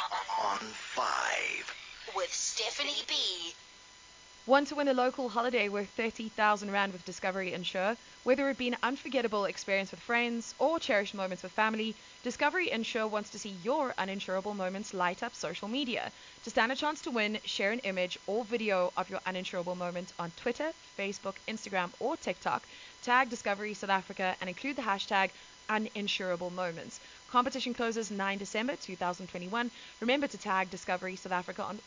On 5. With Stephanie B. Want to win a local holiday worth 30,000 Rand with Discovery Insure? Whether it be an unforgettable experience with friends or cherished moments with family, Discovery Insure wants to see your uninsurable moments light up social media. To stand a chance to win, share an image or video of your uninsurable moment on Twitter, Facebook, Instagram, or TikTok. Tag Discovery South Africa and include the hashtag uninsurable moments. Competition closes 9 December 2021. Remember to tag Discovery South Africa on